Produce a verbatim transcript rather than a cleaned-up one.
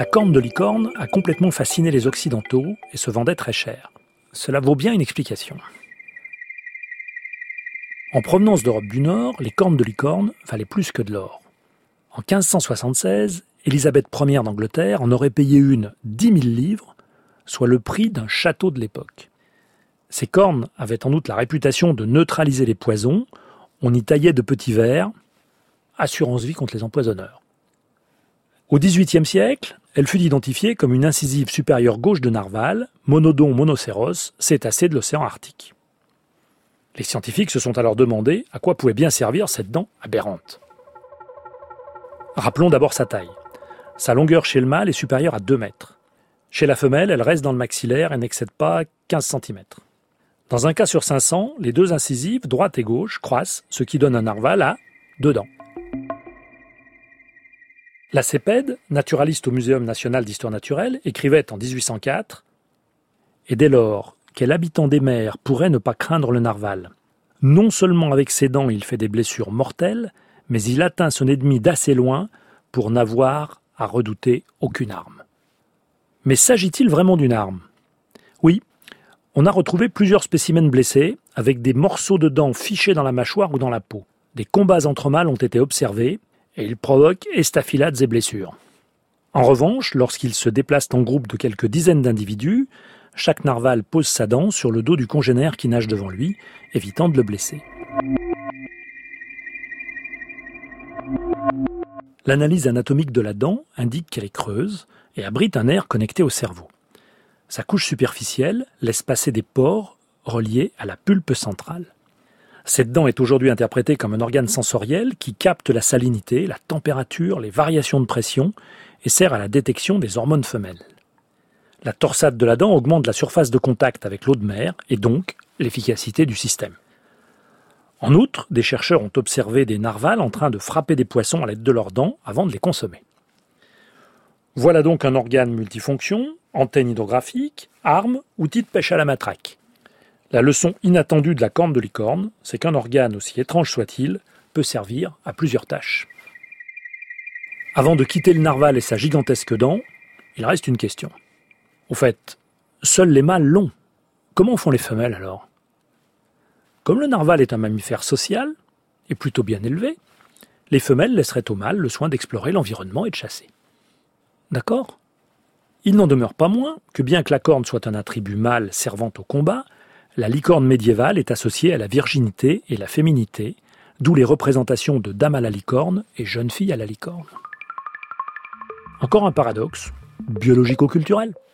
La corne de licorne a complètement fasciné les Occidentaux et se vendait très cher. Cela vaut bien une explication. En provenance d'Europe du Nord, les cornes de licorne valaient plus que de l'or. En quinze cent soixante-seize, Élisabeth première d'Angleterre en aurait payé une dix mille livres, soit le prix d'un château de l'époque. Ces cornes avaient en outre la réputation de neutraliser les poisons. On y taillait de petits vers, assurance vie contre les empoisonneurs. Au dix-huitième siècle, elle fut identifiée comme une incisive supérieure gauche de narval, Monodon monocéros, cétacé de l'océan Arctique. Les scientifiques se sont alors demandé à quoi pouvait bien servir cette dent aberrante. Rappelons d'abord sa taille. Sa longueur chez le mâle est supérieure à deux mètres. Chez la femelle, elle reste dans le maxillaire et n'excède pas quinze centimètres. Dans un cas sur cinq cents, les deux incisives, droite et gauche, croissent, ce qui donne un narval à deux dents. Lacépède, naturaliste au Muséum national d'histoire naturelle, écrivait en dix-huit cent quatre « Et dès lors, quel habitant des mers pourrait ne pas craindre le narval ? Non seulement avec ses dents il fait des blessures mortelles, mais il atteint son ennemi d'assez loin pour n'avoir à redouter aucune arme. » Mais s'agit-il vraiment d'une arme ? Oui, on a retrouvé plusieurs spécimens blessés avec des morceaux de dents fichés dans la mâchoire ou dans la peau. Des combats entre mâles ont été observés et ils provoquent estafilades et blessures. En revanche, lorsqu'ils se déplacent en groupe de quelques dizaines d'individus, chaque narval pose sa dent sur le dos du congénère qui nage devant lui, évitant de le blesser. L'analyse anatomique de la dent indique qu'elle est creuse et abrite un nerf connecté au cerveau. Sa couche superficielle laisse passer des pores reliés à la pulpe centrale. Cette dent est aujourd'hui interprétée comme un organe sensoriel qui capte la salinité, la température, les variations de pression et sert à la détection des hormones femelles. La torsade de la dent augmente la surface de contact avec l'eau de mer et donc l'efficacité du système. En outre, des chercheurs ont observé des narvals en train de frapper des poissons à l'aide de leurs dents avant de les consommer. Voilà donc un organe multifonction, antenne hydrographique, arme, outil de pêche à la matraque. La leçon inattendue de la corne de licorne, c'est qu'un organe, aussi étrange soit-il, peut servir à plusieurs tâches. Avant de quitter le narval et sa gigantesque dent, il reste une question. Au fait, seuls les mâles l'ont. Comment font les femelles alors ? Comme le narval est un mammifère social, et plutôt bien élevé, les femelles laisseraient aux mâles le soin d'explorer l'environnement et de chasser. D'accord ? Il n'en demeure pas moins que bien que la corne soit un attribut mâle servant au combat, la licorne médiévale est associée à la virginité et la féminité, d'où les représentations de dame à la licorne et jeune fille à la licorne. Encore un paradoxe, biologico-culturel.